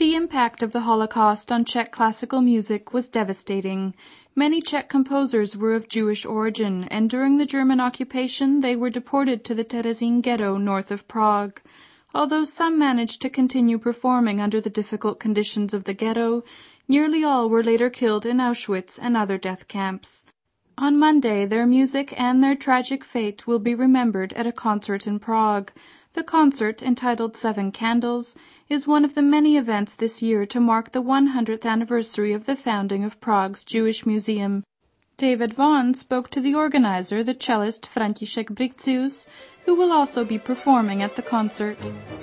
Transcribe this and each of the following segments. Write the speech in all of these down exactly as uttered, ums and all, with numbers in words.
The impact of the Holocaust on Czech classical music was devastating. Many Czech composers were of Jewish origin, and during the German occupation they were deported to the Terezín ghetto north of Prague. Although some managed to continue performing under the difficult conditions of the ghetto, nearly all were later killed in Auschwitz and other death camps. On Monday, their music and their tragic fate will be remembered at a concert in Prague. The concert, entitled Seven Candles, is one of the many events this year to mark the one hundredth anniversary of the founding of Prague's Jewish Museum. David Vaughan spoke to the organizer, the cellist František Briccius, who will also be performing at the concert.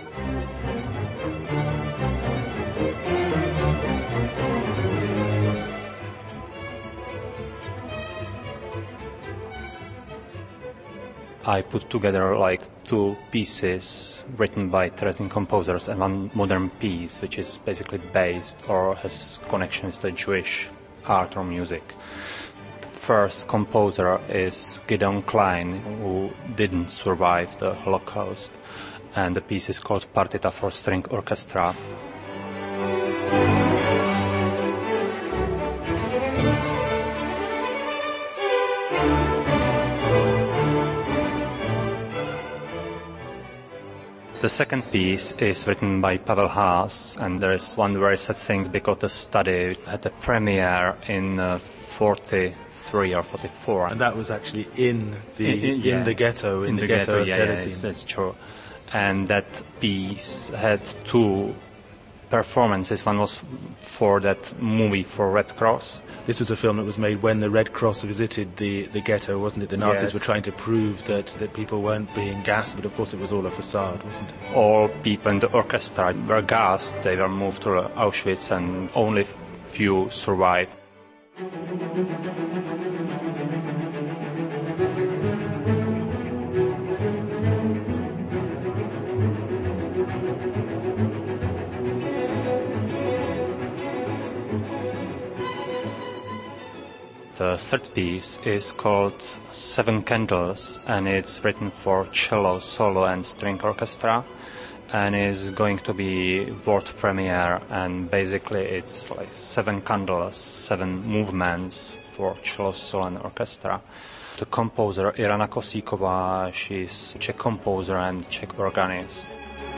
I put together like two pieces written by Terezín composers and one modern piece which is basically based or has connection with the Jewish art or music. The first composer is Gideon Klein, who didn't survive the Holocaust, and the piece is called Partita for String Orchestra. The second piece is written by Pavel Haas, and there is one very sad thing because the study had a premiere in uh, forty-three or forty-four. And that was actually in the in, in, yeah. in the ghetto, in, in the, the ghetto, ghetto of yeah, Terezín. Yeah, that's true. And that piece had two performances. One was for that movie for Red Cross. This was a film that was made when the Red Cross visited the, the ghetto, wasn't it? The Nazis yes. were trying to prove that, that people weren't being gassed, but of course it was all a facade, wasn't it? All people in the orchestra were gassed. They were moved to Auschwitz and only few survived. The third piece is called Seven Candles, and it's written for cello, solo and string orchestra, and is going to be world premiere, and basically it's like seven candles, seven movements for cello, solo and orchestra. The composer Irana Kosíková, she's a Czech composer and Czech organist.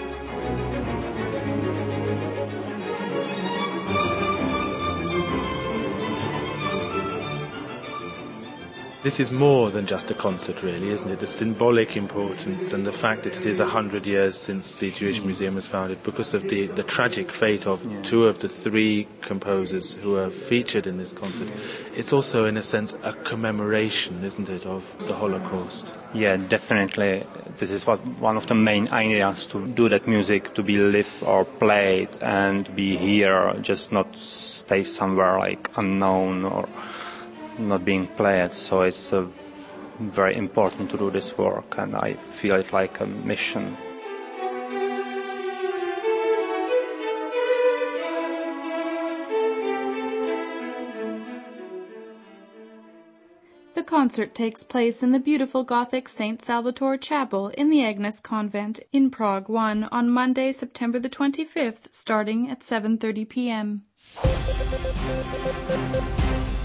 This is more than just a concert, really, isn't it? The symbolic importance and the fact that it is a hundred years since the Jewish Museum was founded, because of the, the tragic fate of yeah. two of the three composers who are featured in this concert. It's also, in a sense, a commemoration, isn't it, of the Holocaust? Yeah, definitely. This is what one of the main ideas, to do that music, to be lived or played and be here, just not stay somewhere like unknown or not being played. So it's uh, very important to do this work, and I feel it like a mission. The concert takes place in the beautiful Gothic Saint Salvator Chapel in the Agnes Convent in Prague one on Monday, September the twenty-fifth, starting at seven thirty p.m.